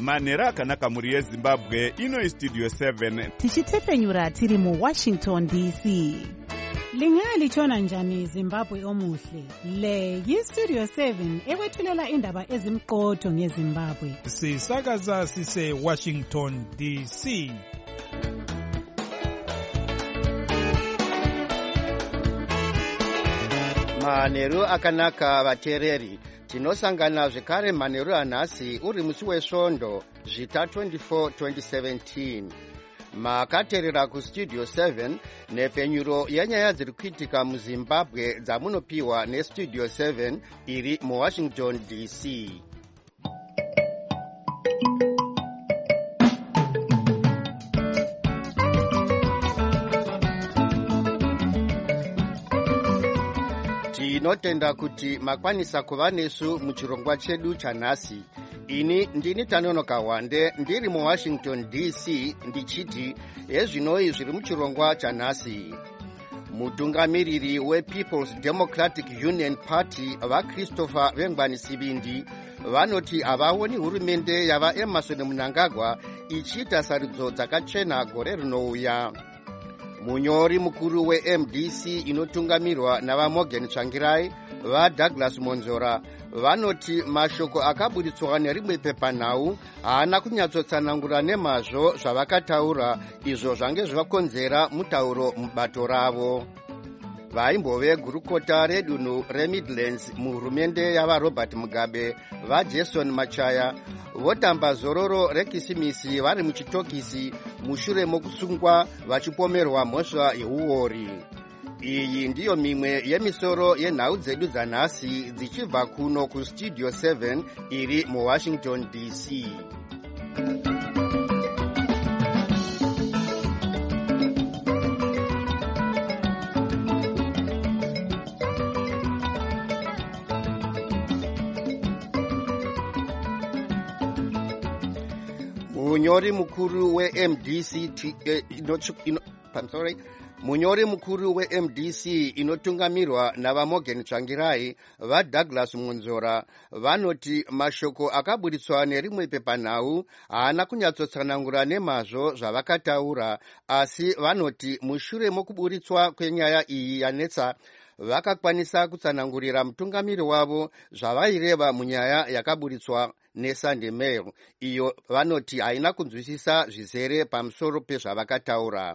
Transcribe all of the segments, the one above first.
manhero akanaka mhuri yezimbabwe. Ino istudio 7 tichitefenyura tiri muWashington DC. Lingalitshona njani Zimbabwe omuhle? Le yistudio 7 ekwethulela indaba ezimqotho ngeZimbabwe. Sisakaza sise Washington DC. Manheru akanaka vateereri, tinosangana zvekare manheru anhasi uri musi wesvondo zvita 24 2017. Makateerera kustudio 7 nepfenyuro yenyaya dziri kuitika muZimbabwe dzamunopiwa nestudio 7 iri muWashington DC. Tinotenda kuti makwanisa kuva nesu muchirongwa chedu chanhasi. Ini ndini Tanonoka Wande ndiri muWashington DC ndichiti ezvinoi zviri muchirongwa chanhasi. Mutungamiriri wePeople's Democratic Union Party vaChristopher Vengwani Sibindi vanoti havaoni hurumende yavaEmmerson Mnangagwa ichiita sarudzo dzakachena gore rinouya. Munyori mukuru weMDC inotungamirwa navaMorgan Tsvangirai vaDouglas Monzora vanoti mashoko akaburitswa nerimwe pepanhau haana kunyatsotsanangura nemazvo zvavakataura, izvo zvange zvakonzera mutauro mubato ravo. Vaimbove gurukota redunhu reMidlands muhurumende yavaRobert Mugabe vaJason Machaya votamba zororo rekisimisi vari muchitokisi mushure mokusungwa vachipomerwa mhosva yeuori. Iyi ndiyo mimwe yemisoro yenhau dzedu dzanhasi dzichibva kuno kustudio 7 iri muWashington DC. Munyori mukuru weMDC inotungamirwa navaMorgan Tsvangirai vaDouglas Monzora vanoti mashoko akaburitswa nerimwe pepanhau haana kunyatsotsanangura nemazvo zvavakataura, asi vanoti mushure mokuburitswa kwenyaya iyi yanetsa vakakwanisa kutsanangurira mutungamiri wavo zvavaireva munyaya yakaburitswa neSunday Mail. Iyo vanoti haina kunzwisisa zvizere pamusoro pezvavakataura.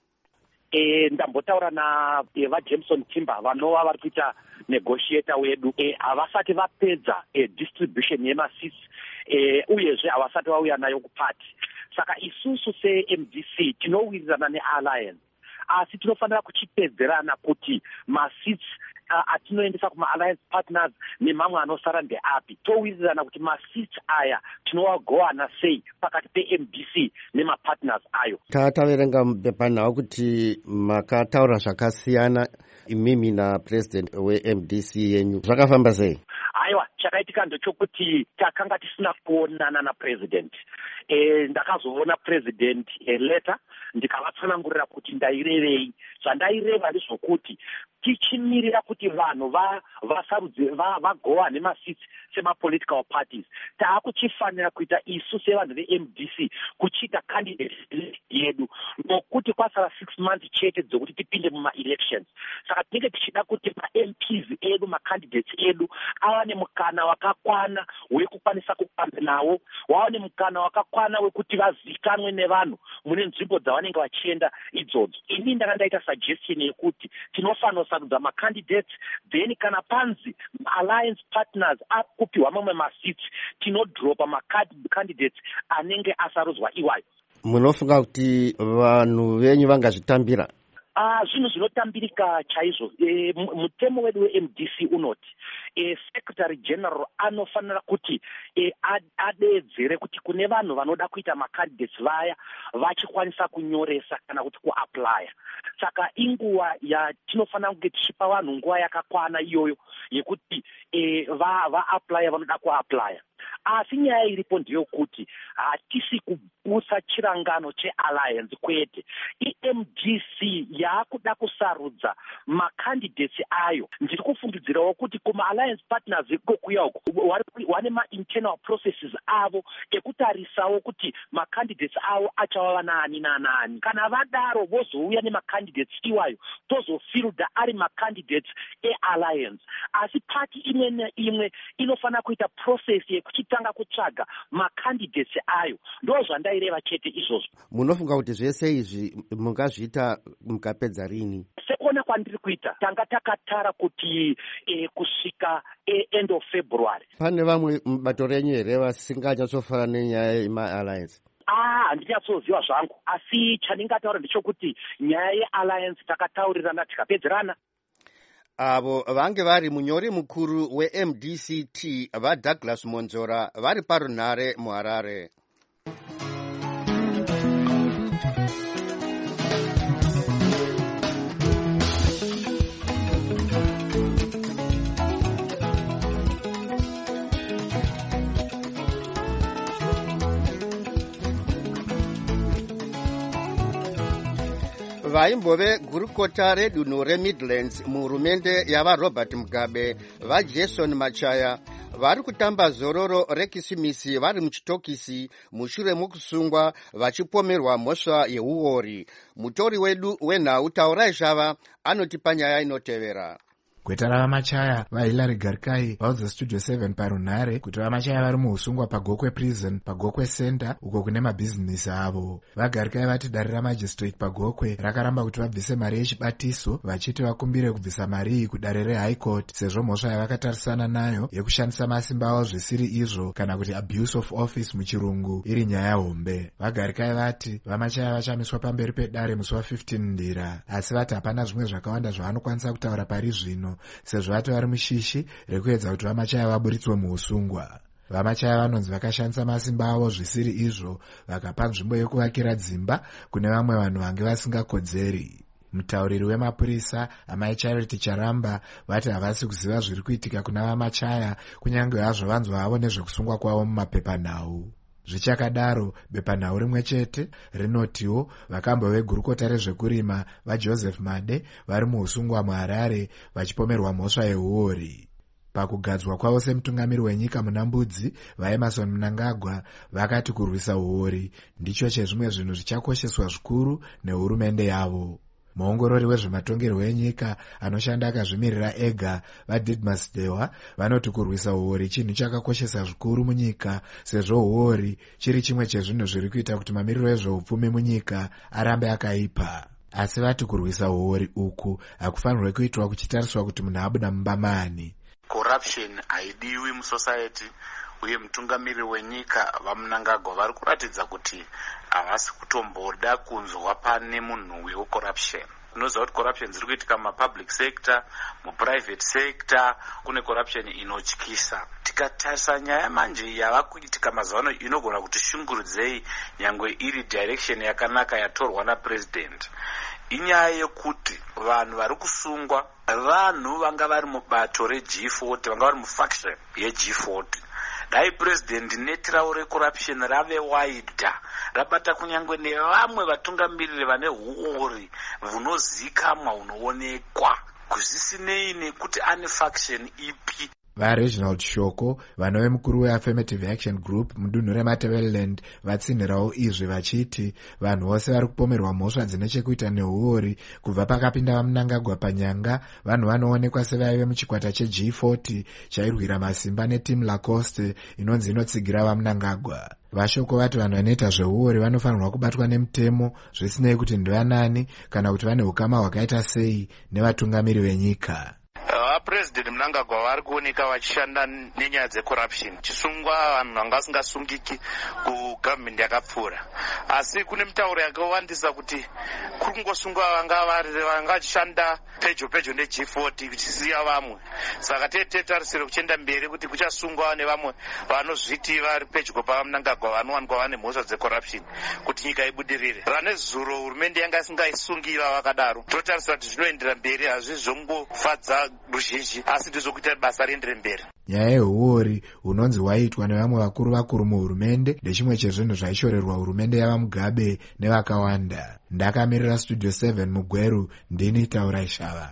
Ndambotaura vaJameson Timber vanova vari kuita negotiator wedu, havasati vapedza distribution yemasisi uyezve havasati vauya nayo kupati. Saka isusu seMDC tinowirirana nealliance, asi tinofanira kuchipedzerana kuti masits atinoendesa kuma-alliance partners nemamwe anosara ndeapi. Towirirana kuti masits aya tinowagowana sei pakati peMDC nemapartners ayo. Taverenga mupepanhau kuti makataura zvakasiyana imimi napresident weMDC yenyu. Zvakafamba sei? Aiwa, chakaitika ndechokuti takanga tisina kuonana napresident. Ndakazoona president letter ndikavatsanangurira kuti ndairevei. Zvandaireva ndezvokuti tichimirira kuti vanhu vasarudze vagowane masits semapolitical parties, taakuchifanira kuita isu sevanhu veMDC kuchiita candidate yedu, nokuti kwasara 6 months chete dzokuti tipinde muma-elections. Saka tinenge tichida kuti ma-MPs edu, ma-candidates edu awane mukana wakakwana wekukwanisa kufamba nawo, wawane mukana wakakwana wekuti vazikanwe nevanhu mune nzvimbo dzavanenge vachienda idzodzo. Ini ndanga ndaita suggestion yekuti tinofanira kusarudza ma-candidates, then kana panzi alliance partners akupiwa mamwe masits, tinodropa ma-candidates anenge asarudzwa iwayo. Munofunga kuti vanhu venyu vangazvitambira? Zvinhu zvinotambirika chaizvo. Mutemo wedu weMDC unoti secretary general anofanira kuti adedzere kuti kune vanhu vanoda kuita macandidates vaya vachikwanisa kunyoresa kana kuti kuaplya. Saka inguva yatinofanira kunge tichipa vanhu nguva yakakwana iyoyo yekuti vaaplya vanoda kuaplya. asi nyaya iripo ndeyokuti hatisi kubusa chirangano chealliance kwete. EMDC yakuda kusarudza macandidates ayo. Ndiri kufungidzirawo kuti kuma-alliance partners ikokuya uko wane ma-internal processes avo ekutarisawo kuti macandidates avo achava nani nanani. Kana vadaro vozouya nemacandidates iwayo tozofilda ari macandidates e-alliance. Asi pati imwe neimwe inofanira kuita process yekuchitanga kutsvaga macandidates ayo. Ndo zvandaireva chete izvozvo. Munofunga kuti zvese izvi mungazviita mukapedza rini? Sekuona kwandiri kuita tanga takatara kuti kusvika end of February. Pane vamwe mubato renyu here vasinganyatsofanana nenyaya yema-alliance? Handinatsoziva zvangu, asi chandingataura ndechokuti nyaya ye-alliance takataurirana tikapedzerana. Avo vange vari munyori mukuru weMDCT vaDouglas Monzora vari parunhare muHarare. Vaimbove gurukota redunhu reMidlands muhurumende yavaRobert Mugabe vaJason Machaya vari kutamba zororo rekisimisi vari muchitokisi mushure mokusungwa vachipomerwa mhosva yeuori. Mutori wedu wenhau Taurai Shava anotipa nyaya inotevera. Gweta ravaMachaya vaHilary Garkai vaudza Studio 7 parunhare kuti vaMachaya vari muusungwa paGokwe Prison paGokwe Center uko kune mabhizinesi avo. VaGarkai vati dare ramajistrate paGokwe rakaramba kuti vabvise mari yechibatiso vachiti vakumbire kubvisa mari iyi kudare reHigh Court sezvo mhosva yavakatarisana nayo yekushandisa masimba avo zvisiri izvo kana kuti abuse of office muchirungu iri nyaya hombe. VaGarkai vati vaMachaya vachamiswa pamberi pedare musi wa15 Ndira, asi vati hapana zvimwe zvakawanda zvavanokwanisa kutaura pari zvino sezvo vati vari mushishi rekuedza kuti vaMachaya vaburitswe muusungwa. VaMachaya vanonzi vakashandisa masimba avo zvisiri izvo vakapa nzvimbo yekuvakira dzimba kune vamwe vanhu vange vasingakodzeri. Mutauriri wemapurisa amai Charity Charamba vati havasi kuziva zviri kuitika kuna vaMachaya kunyange hazvo vanzwa havo nezvekusungwa kwavo mumapepanhau. Zvichakadaro, bepanhau rimwe chete rinotiwo vakambo vegurukota rezvekurima vaJoseph Made vari muusungwa muHarare vachipomerwa mhosva yeuori. Pakugadzwa kwavo semutungamiri wenyika muna Mbudzi, vaEmerson Mnangagwa vakati kurwisa uori ndicho chezvimwe zvinhu zvichakosheswa zvikuru nehurumende yavo. Muongorori wezvematongerwo enyika anoshanda akazvimirira ega vaDidmus Dewa vanoti kurwisa uori chinhu chakakoshesa zvikuru munyika sezvo uori chiri chimwe chezvinhu zviri kuita kuti mamiriro ezveupfumi munyika arambe akaipa. Asi vati kurwisa uori uku hakufanirwe kuitwa kuchitariswa kuti munhu abuda mumba maani. Corruption haidiwi musociety uye mutungamiri wenyika vaMnangagwa vari kuratidza kuti havasi kutomboda kunzwa pane munhu wecorruption. Unoziva kuti corruption dziri kuitika mumapublic sector, muprivate sector, kune corruption inotyisa. Tikatarisa nyaya manje yava kuitika mazuvano inogona kuti shungurudzei nyangwe iri direction yakanaka yatorwa napresident. Inyaya yekuti vanhu vari kusungwa vanhu vanga vari mubato reG40, vanga vari mufaction yeG40. Dai president neti ravo recorruption rave waida rabata kunyangwe nevamwe vatungamiriri vane huori hunozikamwa hunoonekwa kuzisinei nekuti ane faction ipi. VaReginald Shoko vanove mukuru weAffirmative Action Group mudunhu reMatabeleland vatsinhirawo izvi vachiti vanhu vose vari kupomerwa mhosva dzine chekuita neuori kubva pakapinda vaMnangagwa panyanga vanhu vanoonekwa sevaive muchikwata cheG40 chairwira masimba neTeam Lacoste inonzi inotsigira vaMnangagwa. Vashoko vati vanhu vanoita zveuori vanofanirwa kubatwa nemutemo zvisinei kuti ndivanani kana kuti vane ukama hwakaita sei nevatungamiri venyika. President Mnangagwa vari kuoneka vachishanda nenyaya dzecorruption, chisungwa vanhu vanga vasingasungiki kugovernment yakapfuura. Asi kune mitauro yakawandisa kuti kuri kungosungwa vanga vachishanda pejo neG40 kuchisiya vamwe. Saka tetarisire kuchienda mberi kuti kuchasungwa nevamwe vanozviti vari pedyo paMnangagwa vanowanikwa vane mhosva dzecorruption kuti nyika ibudirire. Rane zuro hurumende yanga isingaisungira vakadaro. Totarisira kuti zvinoendera mberi hazvizongofadza ruzhinji ruzhinji, asi ndezvokuita basa riendere mberi. Nyaya yehuori hunonzi hwaitwa nevamwe vakuru muhurumende ndechimwe chezvinhu zvaishorerwa hurumende yava Mugabe nevakawanda. Ndakamirira Studio 7 muGweru, ndini Taurai Shava.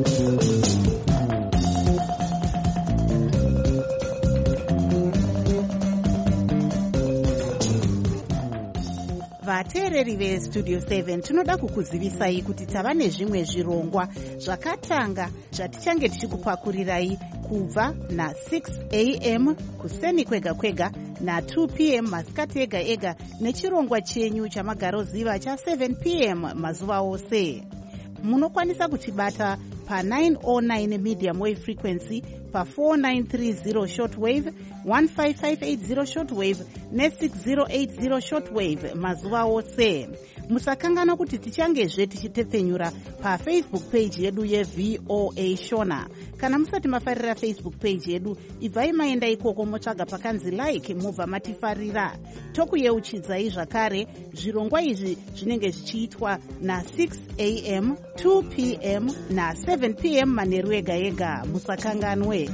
Vateereri veStudio 7 tinoda kukuzivisai kuti tava nezvimwe zvirongwa zvakatanga zvatichange tichikupakurirai kubva na6 am kuseni kwega kwega na2 pm masikati ega ega nechirongwa chenyu chamagaroziva cha7 pm mazuva ose. Munokwanisa kutibata pa909 medium wave frequency, pa4930 shortwave, 15580 shortwave ne6080 shortwave mazuva ose. Musakangana kuti tichangezve tichitepfenyura pafacebook page yedu yeVOA Shona. Kana musati mafarira Facebook page yedu, ibvai maenda ikoko motsvaga pakanzi like mubva matifarira. Tokuyeuchidzai zvakare zvirongwa izvi zvinenge zvichiitwa na6 am, 2 pm na7 pm manheru ega ega. Musakanganwe.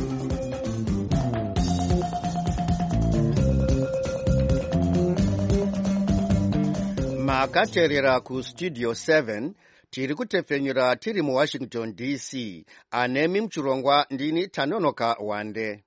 Makateerera kuStudio 7 tiri kutepfenyura tiri muWashington DC. Anemi muchirongwa ndini Tanonoka Wande.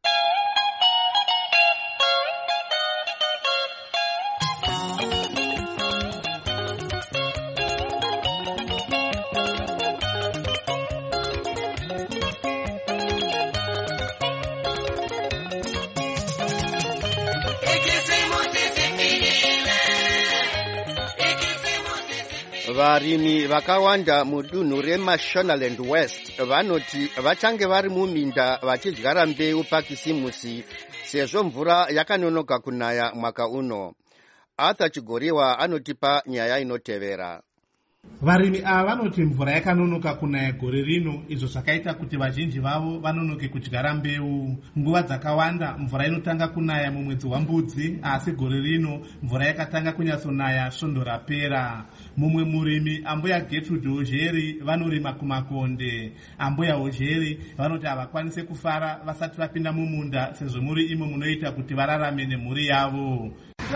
Varimi vakawanda mudunhu reMashonaland West vanoti vachange vari muminda vachidyara mbeu pakisimusi sezvo mvura yakanonoka kunaya mwaka uno. Arthur Chigoriwa anotipa nyaya inotevera. Varimi ava vanoti mvura yakanonoka kunaya gore rino, izvo zvakaita kuti vazhinji vavo vanonoke kudyara mbeu. Nguva dzakawanda mvura inotanga kunaya mumwedzi waMbudzi, asi gore rino mvura yakatanga kunyatsonaya svondo rapera. Mumwe murimi ambuya Gertrude Ojeri vanorima kumakonde. Ambuya Ojeri vanoti havakwanise kufara vasati vapinda mumunda sezvo muri imo munoita kuti vararame nemhuri yavo.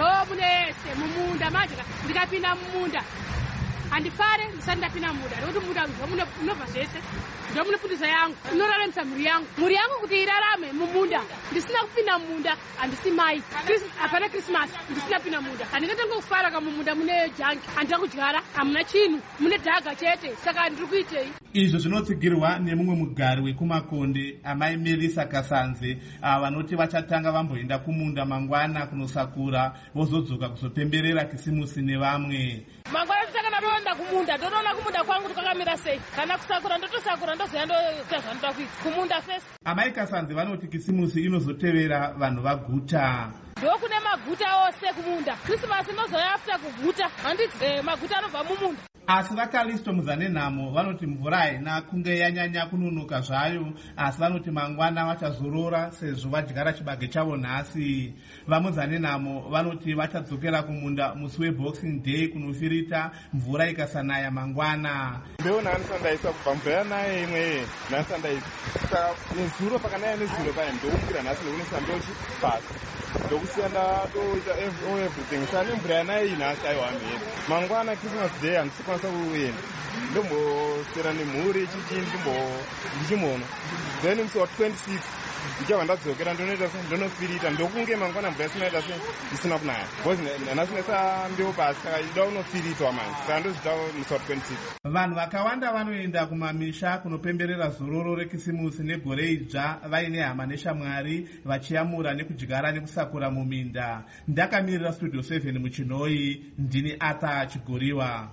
Munese mumunda manje ndikapinda mumunda handifare ndisati ndapinda mumunda nekuti munda munobva zvese ndo munopundisa yangu inoraramisa mhuri yangu kuti irarame mumunda. Ndisina kupinda mumunda handisi mai. Hapana Christmas ndisina pinda mumunda, handingatanga kufara kamumunda mune janki, handina kudyara, hamuna chinhu, mune dhaga chete, saka ndiri kuitei. Izvo zvinotsigirwa nemumwe mugari wekumakonde, amai Melissa Kasanze, vanoti vachatanga vamboenda kumunda mangwana kunosakura vozodzoka kuzopemberera kisimusi nevamwe. Mangwana tichakana toenda kumunda, ndotoona kumunda kwangu kwakamira sei. Kana kusakura ndotosakura ndozoenda ndoita zvanoda kuita kumunda first. Amai Kasanze vanoti kisimusi inozotevera vanhu vaguta. Ndokune maguta ose kumunda. Christmas inozoya after kuguta. Handiti maguta anobva mumunda. Asi vaKalisto Muzanenhamo vanoti mvura haina kunge yanyanya kunonoka zvayo, asi vanoti mangwana vachazorora sezvo vadyara chibage chavo nhasi. VaMuzanenhamo vanoti vachadzokera kumunda musi weBoxing Day kunofirita mvura ikasanaya mangwana. Mbeu nhanisandaisa kubva mvura yanaya imwe nhanisandaisa. Saka nezuro pakanaya nezuro paya ndoumukira nhasi ndokunisa mbeu pasi. Ndokusiyana toita everything. Sane mvura yanaya inhasi aiwamberi. Mangwana Christmas Day handisi kuenda ndombosera nemhuri ndichimona then musi wa26 ndichabva ndadzokera ndonoita se ndonofirita ndokunge mangwana mvura isinaita se isina kunaya because nhanasinesa mbeu pasi saka ida unofiritwa manje saka ndozvita musi wa26. Vanhu vakawanda vanoenda kumamisha kunopemberera zororo rekisimusi negore idzva vaine hama neshamwari vachiyamura nekudyara nekusakura muminda. Ndakamirira Studio 7 muChinoi, ndini Arthur Chigoriwa.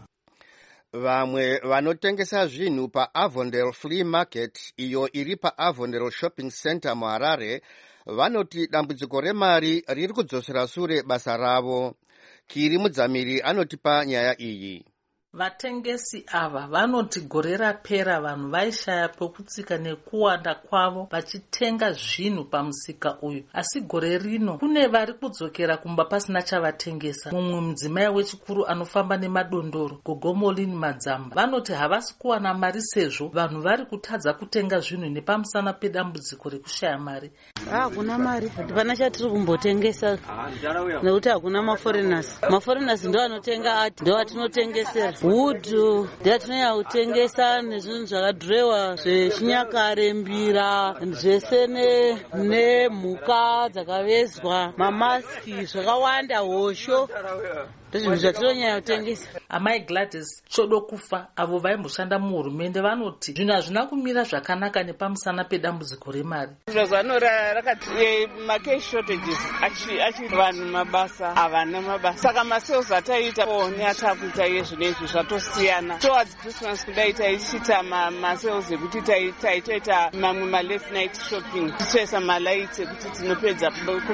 Vamwe vanotengesa zvinhu paAvondale Flea Market iyo iri paAvondale Shopping Center muHarare vanoti dambudziko remari riri kudzosera sure basa ravo. Kiri Mudzamiri anotipa nyaya iyi. Vatengesi ava vanoti gore rapera vanhu vaishaya pekutsika nekuwanda kwavo vachitenga zvinhu pamusika uyu, asi gore rino kune vari kudzokera kumba pasina chavatengesa. Mumwe mudzimai wechikuru anofamba nemadondoro, Gogomolini Madzamba, vanoti havasi kuwana mari sezvo vanhu vari kutadza kutenga zvinhu nepamusana pedambudziko rekushaya mari. Hakuna mari, hapana chatiri kumbotengesa nekuti hakuna maforeigners ndo anotenga ati, ndo atinotengesera wudhu, ndo atinonyanya kutengesa nezvinhu zvakadhirewa zvechinyakare, mbira zvese nemhuka dzakavezwa, mamaski zvakawanda, hosho, ndozvinhu zvatinonyanya kutengesa. Amai Gladys Chodokufa avo vaimboshanda muhurumende vanoti zvinhu hazvina kumira zvakanaka nepamusana pedambudziko remari. Zvazvanora rakati market shortages achi vanhu mabasa havana mabasa, saka masales ataita oni atakuita yezvinezvi zvatosiyana. Towards Christmas kudai taichita masales ekuti taitoita mamwe malate night shopping, tichoisa malights ekuti tinopedza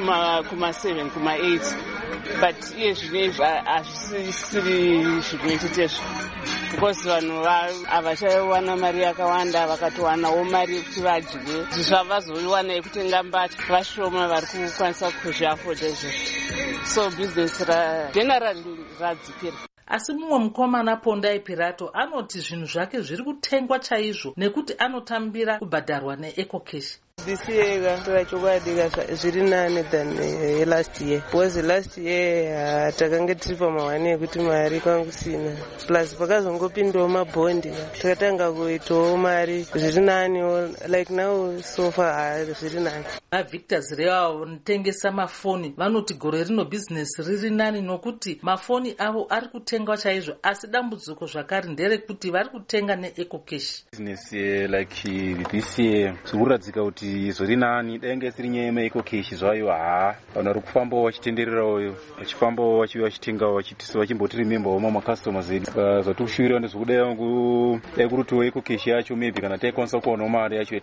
kuma7 kuma8, but iye zvinezvi hazvisiri zvinoititezvo because vanhu havachawana mari yakawanda, vakatowanawo mari yekuti vadye zvavazoiwana yekutenga mbatya vashoma vari kukwanisa kuzviafodha izvozvo, so business generally radzikira. Asi mumwe mukomana Pondai Pirato anoti zvinhu zvake zviri kutengwa chaizvo nekuti anotambira kubhadharwa neEcocash. This year chokwadi zviri nane than last year, because last year takanga tiri pamahwane ekuti mari kwangu sina, plus pakazongopindawo mabhondi takatanga kuitawo mari, zviri nane, like now so far zviri nane. VaVictor Zireva vanotengesa mafoni vanoti gore rino bhizinesi riri nani nokuti mafoni avo ari kutengwa chaizvo, asi dambudziko zvakare nderekuti vari kutenga neEcocash. Business like this year zvikuradzika kuti zviri nani, denge siri nyeme EcoCash zvayo vanhu vari kufambawo vachitendererawo vachifambawo vachitengawo vachimboti remembawo mamwe customers edu. Zvatikushuvira ndezvekudai kurutiwo EcoCash yacho maybe kana taikwanisa kuwanawo mari yacho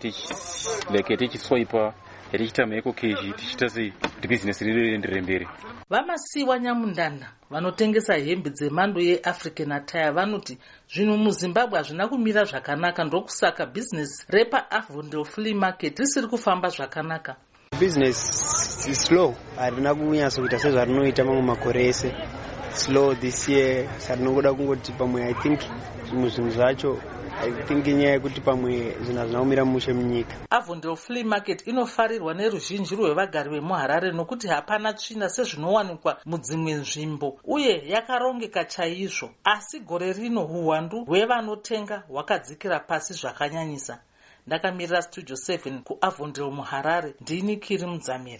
tichiswipa yatichita maEcoCash tichita sei kuti business rienderere mberi. Vamasiwa Nyamundanda vanotengesa hembe dzemhando yeAfrican attire vanoti zvinhu muZimbabwe hazvina kumira zvakanaka, ndokusaka business repaAvondale Flea Market risiri kufamba zvakanaka. Business is slow, harina kunyasa kuita sezvarinoita mamwe makore ese. Slow this year, sarinongoda kungoti pamwe I think zvinhu zvacho I think inyaya yekuti pamwe zvinhu hazvina kumira mushe munyika. Avondale Flea Market inofarirwa neruzhinji rwevagari vemuHarare nokuti hapana tsvina sezvinowanikwa mudzimwe nzvimbo uye yakarongeka chaizvo, asi gore rino uwandu hwevanotenga hwakadzikira pasi zvakanyanyisa. Ndakamirira Studio 7 kuAvondale muHarare, ndini Kiri Mudzamiri.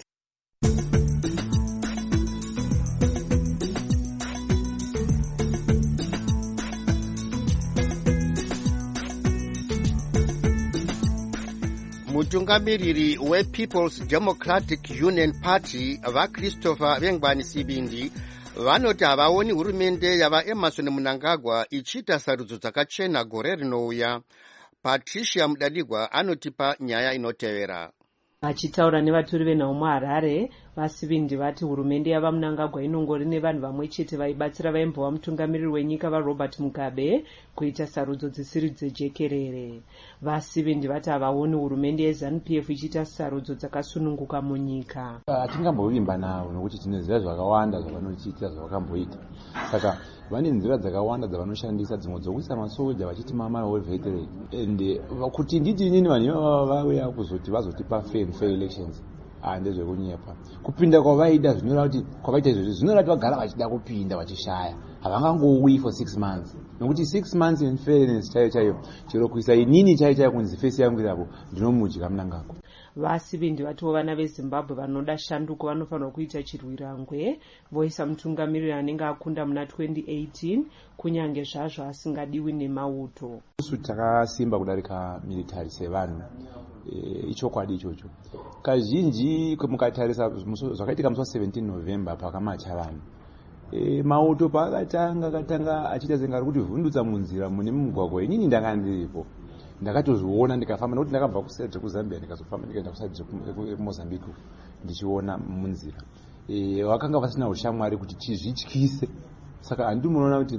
Mutungamiriri wePeople's Democratic Union Party vaChristopher Vengwani Sibindi vanoti havaoni hurumende yavaEmmerson Mnangagwa ichiita sarudzo dzakachena gore rinouya. Patricia Mudadigwa anotipa nyaya inotevera. Vachitaura nevatori venhau muHarare, vaSibindi vati hurumende yavaMnangagwa inongori nevanhu vamwe chete vaibatsira vaimbova mutungamiriri wenyika vaRobert Mugabe kuita sarudzo dzisiri dzejekerere. VaSibindi vati havaoni hurumende yeZANU-PF ichiita sarudzo dzakasununguka munyika. Hatingamboivimba navo nokuti tinoziva zvakawanda zvavanochiita zvavakamboita. Saka vane nzira dzakawanda dzavanoshandisa, dzimwe dzokuisa masoja vachiti veterani, ende kuti nditi inini vanhu ivava vauya kuzoti vazotipa fair elections ndezvekunyepa. Kupinda kwavaida zvinoreva kuti kwavaita izvozvi zvinoreva kuti vagara vachida kupinda vachishaya, havangangouyi for 6 months, nokuti 6 months in fairness chaiyo chero kuisa inini chaiyo kunzi fesi yangu irapo ndinomudya Mnangagwa. VaSibindi vatiwo vana veZimbabwe vanoda shanduko vanofanirwa kuita chirwirangwe voisa mutungamiriri anenge akunda muna 2018 kunyange zvazvo asingadiwi nemauto. Isu takasimba kudarika military sevanhu, ichokwadi ichocho. Kazhinji mukatarisa zvakaitika musi 17 November pakamacha vanhu, mauto paakatanga achiita senga ari kuti vhundutsa munzira mune mumugwagwa, inini ndanga ndiripo ndakatozviona ndikafamba, nokuti ndakabva kusaidhi kuZambia ndikazofamba ndikaenda kusaidhi kuMozambique ndichiona munzira. Vakanga vasina ushamwari kuti chizvityise, saka handinoona kuti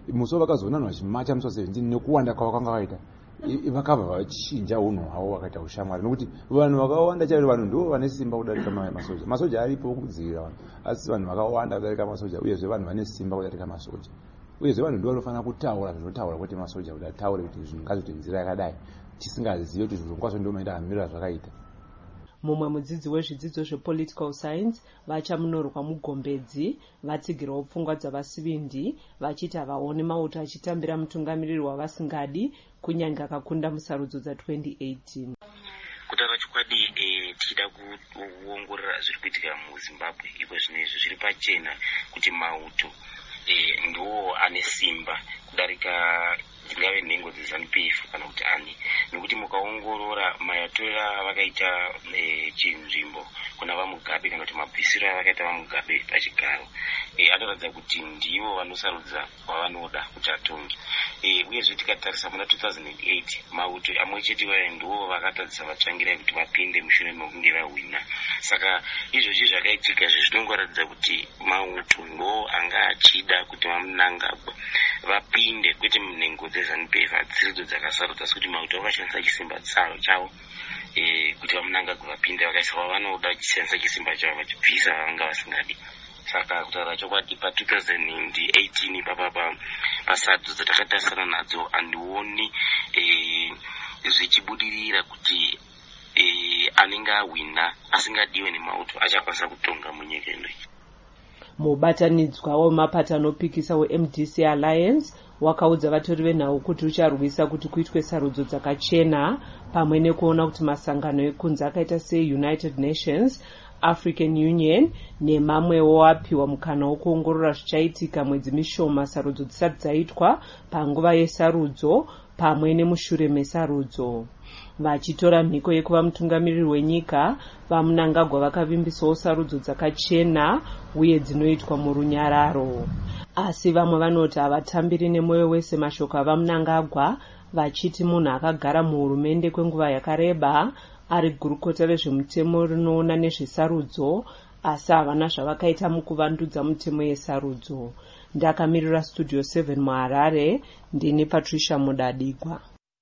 muso vakazoona vachimacha musi wa 17 nekuwanda kwavakanga vaita vakabva vachinja unhu hwavo vakaita ushamwari nokuti vanhu vakawanda chairo vanhu ndo vane simba kudarika masoja. Masoja aripo kudzivirira vanhu asi vanhu vakawanda kudarika masoja uyezve vanhu vane simba kudarika masoja uyezve vanhu ndo vanofanira kutaura zvinotaura kwete masoja kuti ataure kuti zvinhu ngazviite nzira yakadai tisingazivi kuti zviro kwazvo ndo maita hamirira zvakaita. Mumwe mudzidzi wezvidzidzo zvepolitical science vachamunorwa mugombedzi vatsigirawo pfungwa dzavasivindi vachiti havaoni mauto achitambira mutungamiriri wavasingadi kunyange akakunda musarudzo dza2018. Kutaura chokwadi tichida kuongorora zviri kuitika muZimbabwe iko zvinezvi zviri pachena kuti mauto ndo ane simba kudarika dzingave nhengo dzeZANU-PF kana kuti ani, nekuti mukaongorora mayatora vakaita chinzvimbo kuna vaMugabe kana kuti mabvisiro avakaita vaMugabe pachigaro anoratidza kuti ndivo vanosarudza kwavanoda kuti atonge. Uyezve tikatarisa muna 2008 mauto amwe chete vaya ndo vakatadzisa vatsvangirai kuti vapinde mushure mekunge vahwina. Saka izvozvi zvakaitika zvinongoratidza kuti mauto ndo anga achida kuti vaMnangagwa vapinde kwete munhengo dzeZANU-PF dziridzo dzakasarudza kuti mauto vakashandisa chisimba chavo kuti vaMnangagwa vapinde vakaisa vavanoda vachishandisa chisimba chavo vachibvisa vanga vasingadi. Saka kutaura chokwadi pa2018 papapa pasadzo dzatakatarisana nadzo handioni zvichibudirira kuti anenge ahwina asingadiwe nemauto achakwanisa kutonga munyika ino. Mubatanidzwa wemapata anopikisa weMDC Alliance wakaudza vatori venhau kuti ucharwisa kuti kuitwe sarudzo dzakachena pamwe nekuona kuti masangano ekunze akaita seUnited Nations, African Union nemamwewo apiwa mukana wokuongorora zvichaitika mwedzi mishoma sarudzo dzisati dzaitwa panguva yesarudzo pamwe nemushure mesarudzo. Vachitora mhiko yekuva mutungamiriri wenyika, vaMnangagwa vakavimbisawo sarudzo dzakachena uye dzinoitwa murunyararo. Asi vamwe vanoti havatambiri nemwoyo wese mashoko avaMnangagwa, vachiti munhu akagara muhurumende kwenguva yakareba ari gurukota rezvemutemo rinoona nezvesarudzo asi havana zvavakaita mukuvandudza mutemo yesarudzo. Ndakamirira Studio 7 muHarare, ndini Patricia Mudadigwa.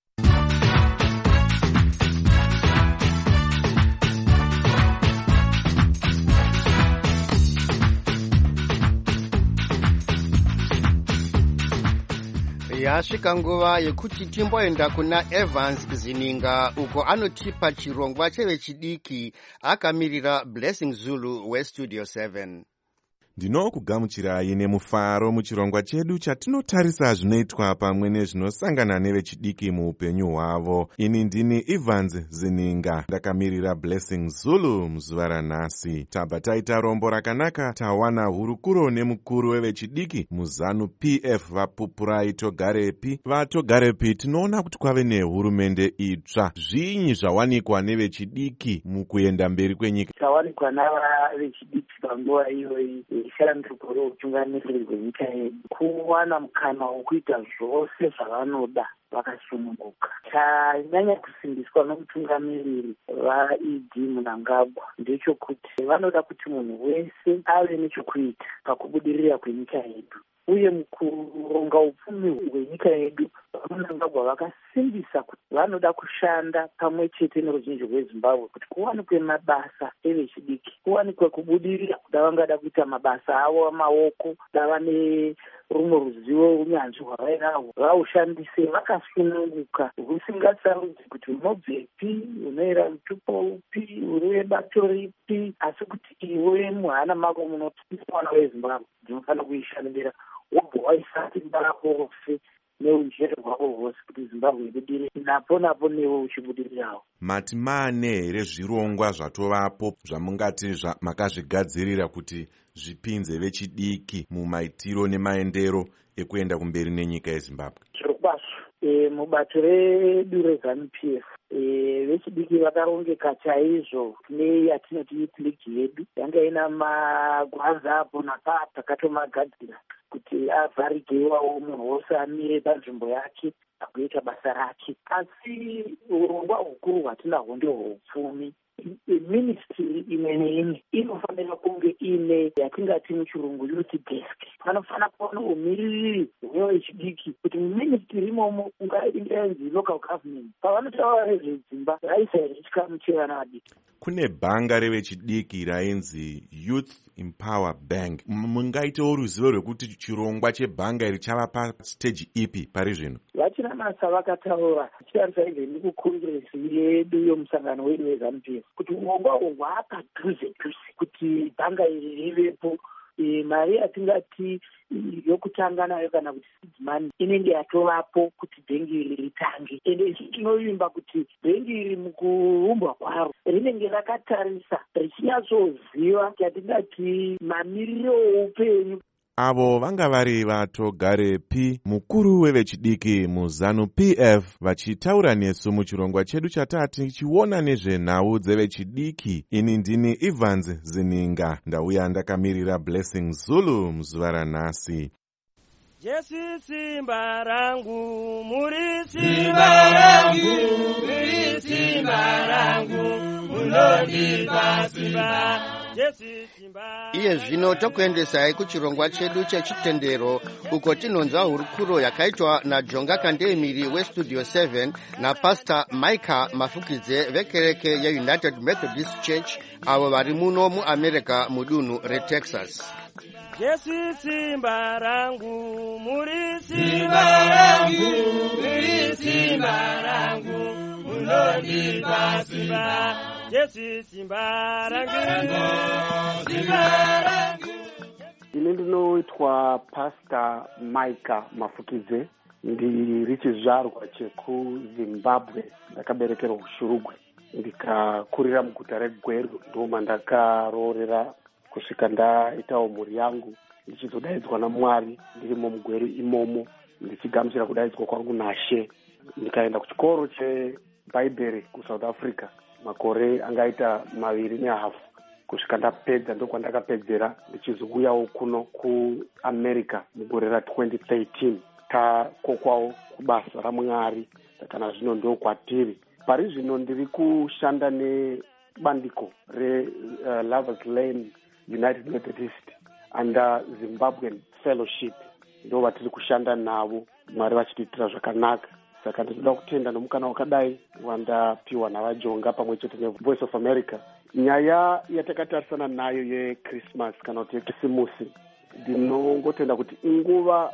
Yasvika nguva yekuti timboenda kuna Evans Zininga uko anotipa chirongwa chevechidiki akamirira Blessing Zulu weStudio 7. Ndinokugamuchirai nemufaro muchirongwa chedu chatinotarisa zvinoitwa pamwe nezvinosangana nevechidiki muupenyu hwavo. Ini ndini Evans Zininga ndakamirira Blessing Zulu muzuva ranhasi. Tabva taita rombo rakanaka tawana hurukuro nemukuru wevechidiki muZANU-PF vaPupurai Togarepi. VaTogarepi tinoona kuti kwave nehurumende itsva. Zvinyi zvawanikwa nevechidiki mukuenda mberi kwenyika? Zvawanikwa navechidiki panguva iyoyi ishambiko routungamiriri hwenyika yedu kuwana mukana wokuita zvose zvavanoda vakasununguka. Chanyanya kusimbiswa nomutungamiriri vaED Mnangagwa ndechokuti vanoda kuti munhu wese ave nechokuita pakubudirira kwenyika yedu, uye mukuronga upfumi hwenyika yedu vaMnangagwa vakasimbisa kuti vanoda kushanda pamwe chete neruzhinji rweZimbabwe kuti kuwanikwe mabasa evechidiki, kuwanikwe kubudirira kuda vangada kuita mabasa avo amaoko, dava nerumwe ruzivo unyanzvi hwavainahwo vaushandise vakasununguka, husingasarudzi kuti unobvepi, unoera mutupo upi, uri webato ripi, asi kuti iwe muhana mako munotiwana weZimbabwe ndinofanira kuishandira wobva waisa simba rako rose neunjere hwako hwose kuti Zimbabwe ibudire napo newe uchibudirirawo. Mati maane here zvirongwa zvatovapo zvamungati makazvigadzirira kuti zvipinze vechidiki mumaitiro nemaendero ekuenda kumberi nenyika yeZimbabwe? Zvirokwazvo mubato redu reZANU-PF vechidiki vakarongeka chaizvo neyatinoti youth league yedu yanga ina magwanza apo napaa takatomagadzira kuti avharigewawo munhu wose amire panzvimbo yake akuita basa rake. Asi urongwa hukuru hwatinahwo ndehwoupfumi. Ministry imwe neimwe inofanira kunge ine yatingati muchirungu youth desk vanofanira kuona umiriri hwevechidiki kuti muministry imomo ingainzi local government pavanotaura nezvedzimba raisa chikamu chevana vadiki. Kune bhanga revechidiki rainzi Youth Empower Bank. Mungaitewo ruzivo rwekuti chirongwa chebhanga iri chava pastage ipi pari zvino? Vachina masa vakataura chitarisa izvi ndikukongresi yedu yomusangano wedu weZANU-PF kuti urongwa hwapadhuze kuti bhanga iri rivepo. Mari yatingati yokutanga nayo kana kuti seed money inenge yatovapo kuti bhengi iri ritange, ende isi tinovimba kuti bhengi iri mukuumbwa kwaro rinenge rakatarisa richinyatsoziva yatingati mamiriro oupenyu. Avo vanga vari vaTogare P, mukuru wevechidiki muZANU-PF, vachitaura nesu muchirongwa chedu chatati chiona nezvenhau dzevechidiki. Ini ndini Evans Zininga, ndauya ndakamirira Blessing Zulu muzuva ranhasi. Jesu simba rangu, muri simba rangu, muri simba rangu, munondipa simba. Iye zvino tokuendesai kuchirongwa chedu chechitendero uko tinonzwa hurukuro yakaitwa naJonga Kandemiri weStudio 7 naPastor Micah Mafukidze vekereke yeUnited Methodist Church avo vari muno muAmerica mudunhu reTexas. Jesu simba rangu, muri simba rangu, muri simba rangu, munondipa simba. Jesu simba rangu, simba rangu. Ine ndinoitwa Pastor Micah Mafukidze, ndiri chizvarwa chekuZimbabwe, ndakaberekerwa kuShurugwe, ndikakurira muguta reGweru, ndoma ndakaroorera kusvika ndaitawo mhuri yangu ndichizodaidzwa naMwari ndirimo muGweru imomo ndichigamuchira kudaidzwa kwangu naShe. Ndikaenda kuchikoro cheBhaibheri kuSouth Africa makore angaita 2.5 kusvika ndapedza, ndokwandakapedzera ndichizouyawo kuno kuAmerica mugore ra2013 takokwawo kubasa raMwari. Kana zvino ndokwatiri pari zvino ndiri kushanda nebandiko reLovers Lane United Methodist under Zimbabwean Fellowship, ndo vatiri kushanda navo, Mwari vachitiitira zvakanaka. Saka ndinoda kutenda nomukana wakadai wandapiwa navaJonga pamwe chete neVoice of America. Nyaya yatakatarisana nayo yeChristmas kana kuti yeKisimusi, ndinongotenda kuti inguva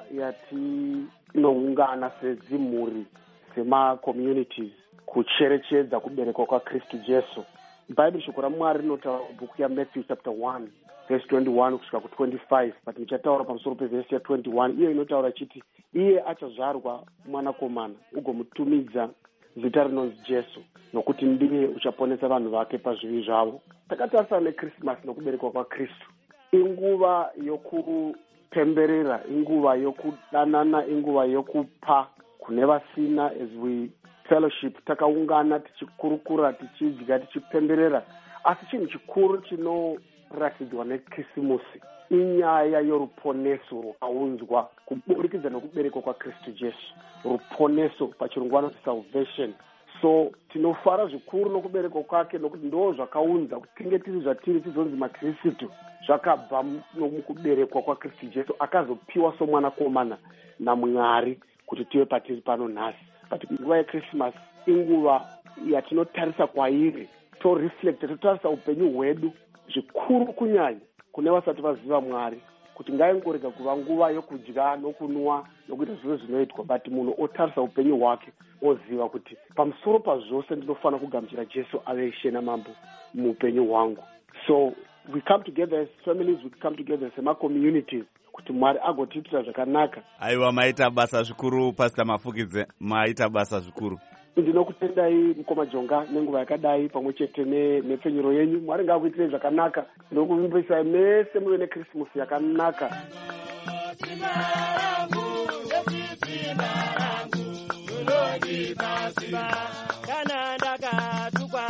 yatinoungana sedzimhuri sema-communities kucherechedza kuberekwa kwaKristu Jesu. Bhaibheri shoko raMwari rinotaura bhuku yaMatthew chapter 1 verse 21 kusvika ku25, but ndichataura pamusoro pevhesi ya21. Iyo inotaura chiti iye achazvarwa mwanakomana ugomutumidza zita rinonzi Jesu, nokuti ndiye uchaponesa vanhu vake pazvivi zvavo. Takatarisana neChristmas nokuberekwa kwaKristu. Inguva yokupemberera, inguva yokudanana, inguva yokupa kune vasina. As we fellowship takaungana tichikurukura, tichidya, tichipemberera. Asi chinhu chikuru chinoratidzwa neKrisimusi inyaya yoruponeso rwakaunzwa kuburikidza nokuberekwa kwaKristu Jesu. Ruponeso pachirungu vanoti salvation. So tinofara zvikuru nokuberekwa kwake, nokuti ndo zvakaunza kuti tinge tiri zvatiri tizonzi maKristu zvakabva mukuberekwa kwaKristu Jesu, akazopiwa somwanakomana naMwari kuti tive patiri pano nhasi. But nguva yeChristmas inguva yatinotarisa kwairi, toreflecta, totarisa upenyu hwedu zvikuru kunyanya kune vasati vaziva Mwari, kuti ngaingorega kuva nguva yokudya nokunwa nokuita zviro zvinoitwa, but munhu otarisa upenyu hwake oziva kuti pamusoro pazvose ndinofanira kugamuchira Jesu ave Ishe namambo muupenyu hwangu. So we come together as families, we come together as sema-communities kuti Mwari agotiitira zvakanaka. Aiwa, maita basa zvikuru Pastor Mafukidze, maita basa zvikuru. Ndinokutendai mukoma Jonga nenguva yakadai pamwe chete nepfenyuro yenyu. Mwari ngaakuitirei zvakanaka. Ndinokuvimbisai mese muve neKrisimusi yakanaka. Kana ndakatukwa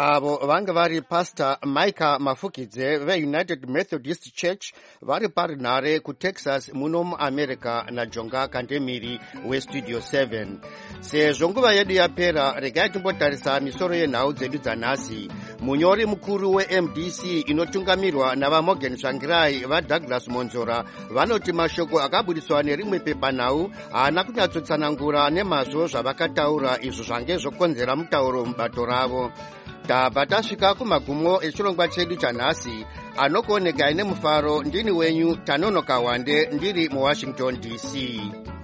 avo vanga vari Pastor Micah Mafukidze veUnited Methodist Church vari parinhare kuTexas muno muAmerica naJonga Kandemiri weStudio 7. Sezvo nguva yedu yapera, regai timbotarisa misoro yenhau dzedu dzanhasi. Munyori mukuru weMDC inotungamirwa navaMorgan Tsvangirai vaDouglas Monzora vanoti mashoko akabudiswa nerimwe pepanhau haana kunyatsotsanangura nemazvo zvavakataura, izvo zvange zvokonzera mutauro mubato ravo. Tabva tasvika kumagumo echirongwa chedu chanhasi. Anokuonekai nemufaro ndini wenyu Tanonoka Wande ndiri muWashington DC.